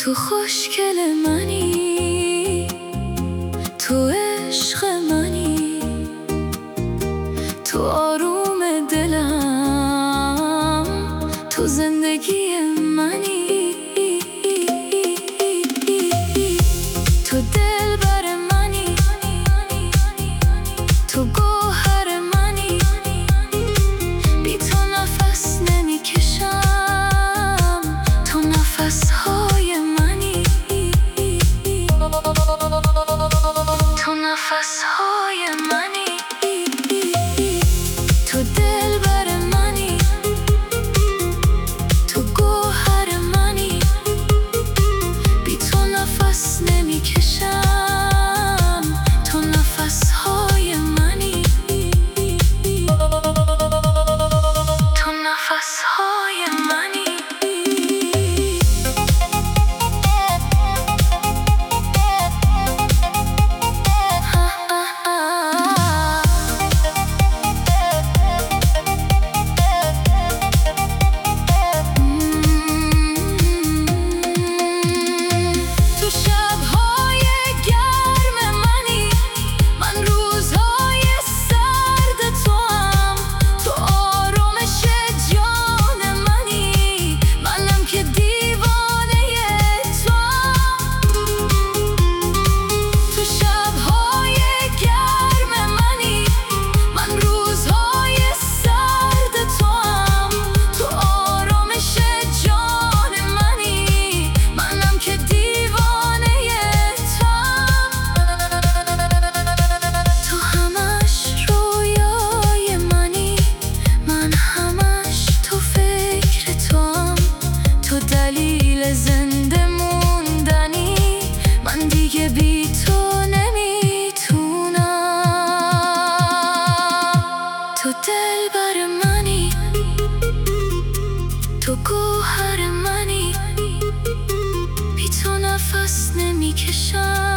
تو خوشگل منی، تو عشق منی، تو آروم دلم، تو زندگی منی، تو دلبر منی، تو گوهر منی، بی تو نفس نمیکشم، تو نفسهای منی، تو نفسهای منی، تو دلبر منی، تو گوهر منی، بی تو نفس نمیکشم، تو نفسهای منی، تو نفسهای منی. دلیل زنده موندنی، من دیگه بی تو نمیتونم. تو دلبر منی، تو گوهر منی، بی تو نفس نمیکشم.